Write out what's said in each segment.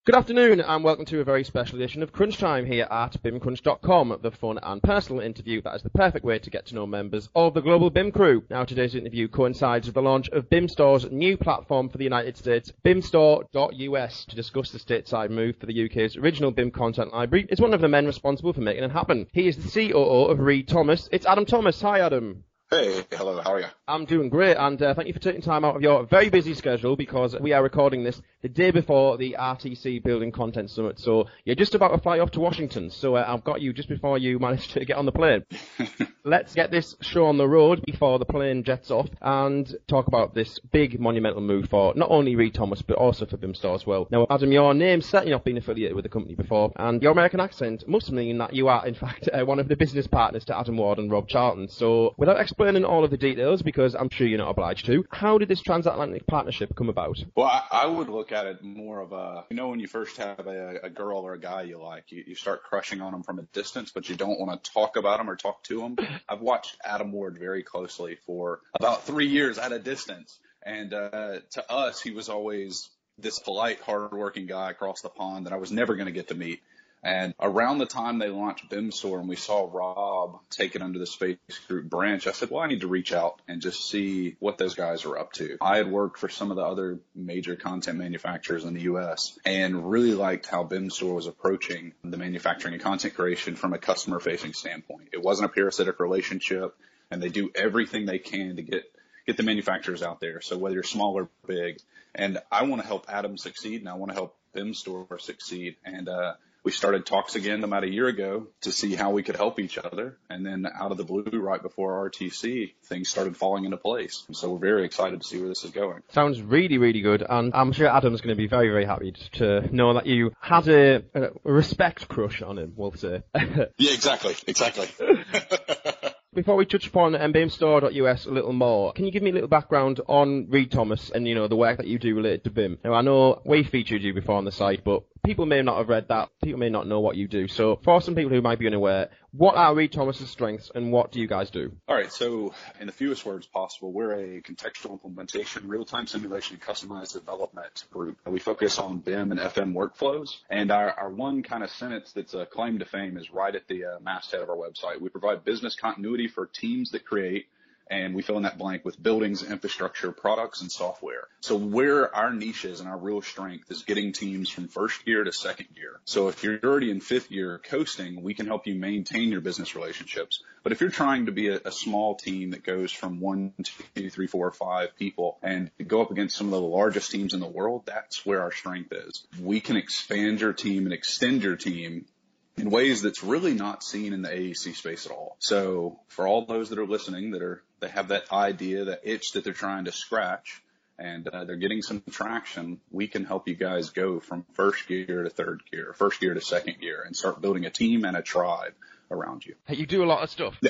Good afternoon and welcome to a very special edition of Crunch Time here at BIMCrunch.com, the fun and personal interview that is the perfect way to get to know members of the global BIM crew. Now today's interview coincides with the launch of BIMStore's new platform for the United States, BIMStore.us. To discuss the stateside move for the UK's original BIM content library is one of the men responsible for making it happen. He is the COO of Reed Thomas. It's Adam Thomas. Hi Adam. Hey, hello, how are you? I'm doing great, and thank you for taking time out of your very busy schedule because we are recording this the day before the RTC Building Content Summit, so you're just about to fly off to Washington, so I've got you just before you manage to get on the plane. Let's get this show on the road before the plane jets off and talk about this big monumental move for not only Reed Thomas but also for BIMStore as well. Now, Adam, your name's certainly not been affiliated with the company before, and your American accent must mean that you are, in fact, one of the business partners to Adam Ward and Rob Charlton. So, without explaining all of the details, because I'm sure you're not obliged to, how did this transatlantic partnership come about? Well, I would look at it more of a, when you first have a girl or a guy you like, you start crushing on them from a distance, but you don't want to talk about them or talk to them. I've watched Adam Ward very closely for about 3 years at a distance. And to us, he was always this polite, hardworking guy across the pond that I was never going to get to meet. And around the time they launched BIMStore and we saw Rob take it under the Space Group branch, I said, well, I need to reach out and just see what those guys are up to. I had worked for some of the other major content manufacturers in the U.S. and really liked how BIMStore was approaching the manufacturing and content creation from a customer-facing standpoint. It wasn't a parasitic relationship, and they do everything they can to get the manufacturers out there. So whether you're small or big, and I want to help Adam succeed, and I want to help BIMStore succeed. And we started talks again about a year ago to see how we could help each other. And then out of the blue, right before RTC, things started falling into place. And so we're very excited to see where this is going. Sounds really, really good. And I'm sure Adam's going to be very, very happy to know that you had a respect crush on him, we'll say. Yeah, exactly. Before we touch upon BIMStore.us a little more, can you give me a little background on Reed Thomas and, the work that you do related to BIM? Now, I know we featured you before on the site, but people may not have read that. People may not know what you do. So for some people who might be unaware, what are Reed Thomas's strengths and what do you guys do? All right. So in the fewest words possible, we're a contextual implementation, real-time simulation, and customized development group. We focus on BIM and FM workflows. And our one kind of sentence that's a claim to fame is right at the masthead of our website. We provide business continuity for teams that create, and we fill in that blank with buildings, infrastructure, products, and software. So where our niche is and our real strength is getting teams from first gear to second gear. So if you're already in fifth gear coasting, we can help you maintain your business relationships. But if you're trying to be a small team that goes from 1, 2, 3, 4, 5 people and go up against some of the largest teams in the world, that's where our strength is. We can expand your team and extend your team in ways that's really not seen in the AEC space at all. So for all those that are listening they have that idea, that itch that they're trying to scratch, and they're getting some traction, we can help you guys go from first gear to third gear, first gear to second gear, and start building a team and a tribe around you. You do a lot of stuff.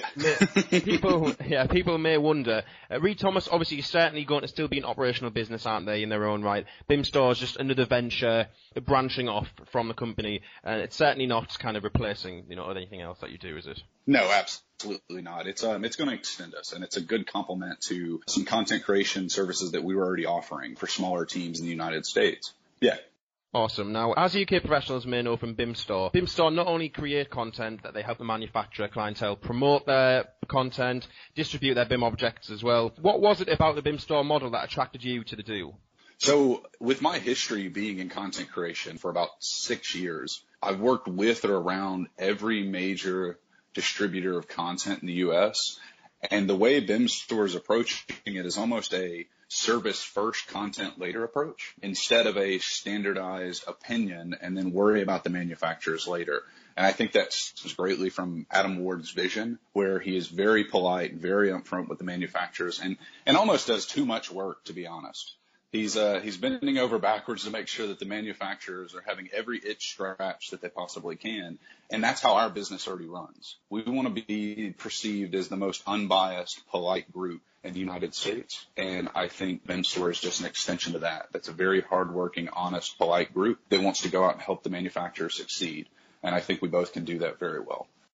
Yeah. People may wonder. Reed Thomas, obviously, is certainly going to still be an operational business, aren't they, in their own right? BIMStore is just another venture branching off from the company, and it's certainly not kind of replacing, anything else that you do, is it? No, absolutely not. It's going to extend us, and it's a good complement to some content creation services that we were already offering for smaller teams in the United States. Yeah. Awesome. Now, as UK professionals may know from BIMStore not only create content that they help the manufacturer clientele promote their content, distribute their BIM objects as well. What was it about the BIMStore model that attracted you to the deal? So with my history being in content creation for about 6 years, I've worked with or around every major distributor of content in the U.S. And the way BIMStore is approaching it is almost a service first, content later approach instead of a standardized opinion and then worry about the manufacturers later. And I think that's greatly from Adam Ward's vision, where he is very polite, very upfront with the manufacturers and almost does too much work, to be honest. He's bending over backwards to make sure that the manufacturers are having every itch scratched that they possibly can. And that's how our business already runs. We want to be perceived as the most unbiased, polite group in the United States. And I think BIMStore is just an extension to that. That's a very hardworking, honest, polite group that wants to go out and help the manufacturer succeed. And I think we both can do that very well.